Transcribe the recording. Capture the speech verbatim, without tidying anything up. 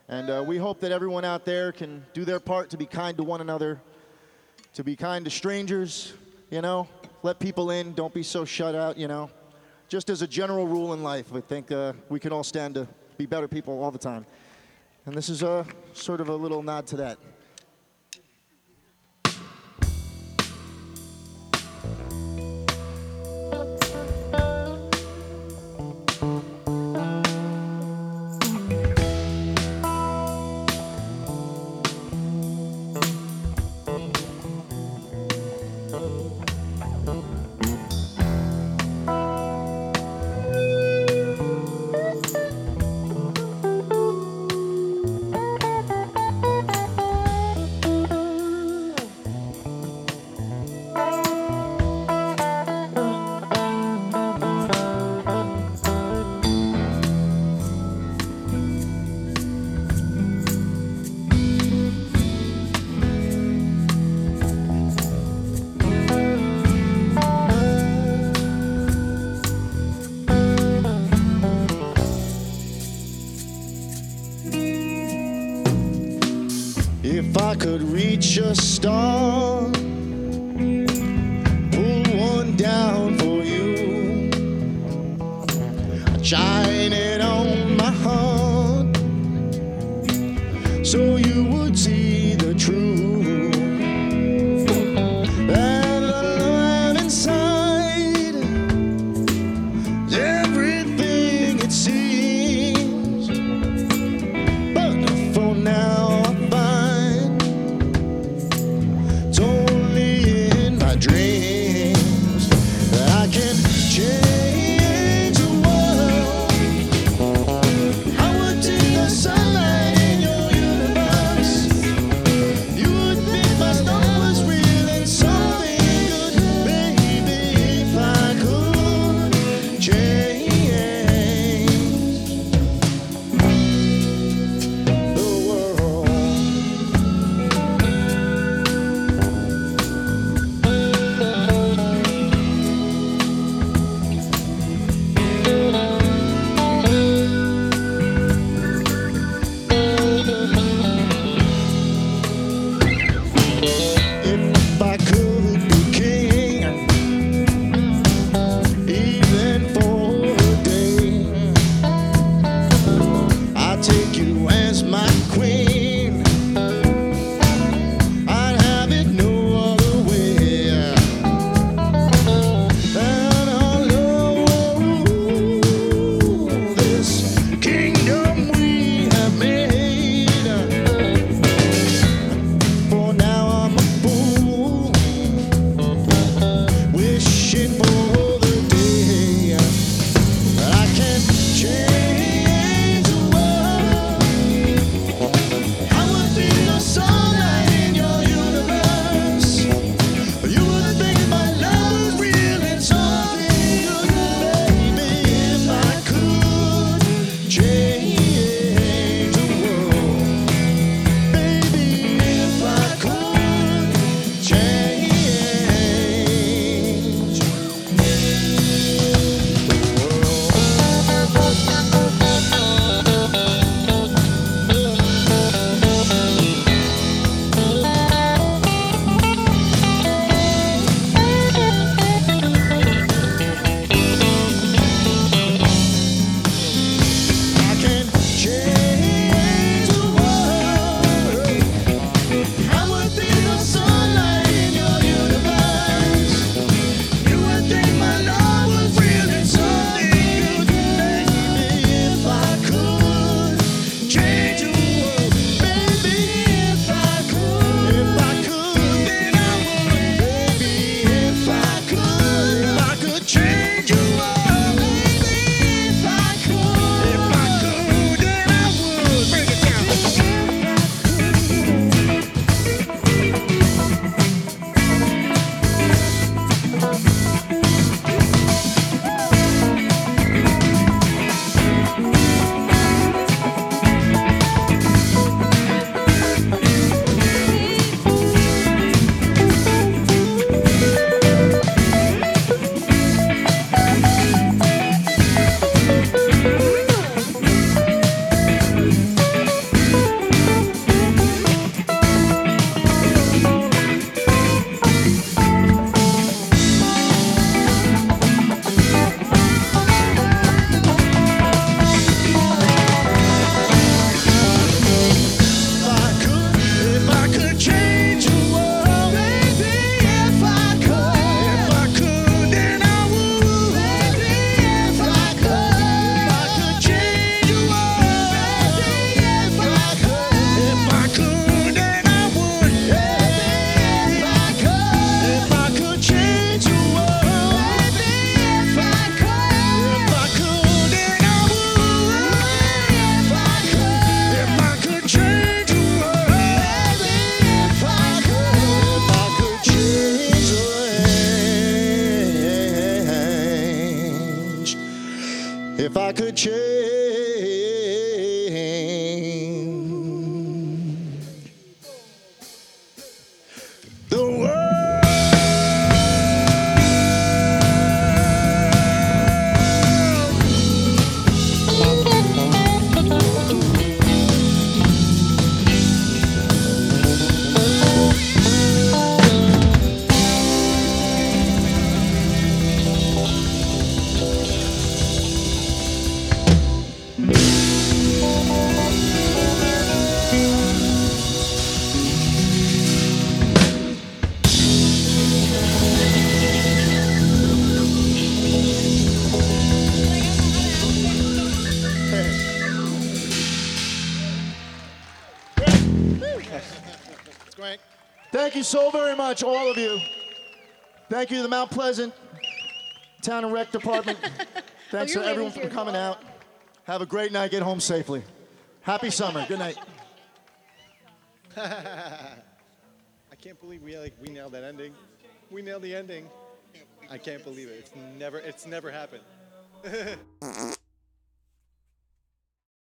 And uh, we hope that everyone out there can do their part to be kind to one another, to be kind to strangers, you know, let people in, don't be so shut out, you know. Just as a general rule in life, I think uh, we can all stand to be better people all the time. And this is a, sort of a little nod to that. If I could reach a star, pull one down for you, shine it on my heart, so you would see the truth that I love inside, everything it seems, but for now dreams that I can change the world It's great. Thank you so very much, all of you. Thank you to the Mount Pleasant Town and Rec Department. Thanks oh, to everyone for coming out. Have a great night. Get home safely. Happy summer. Good night. I can't believe we like we nailed that ending. We nailed the ending. I can't believe it. It's never it's never happened.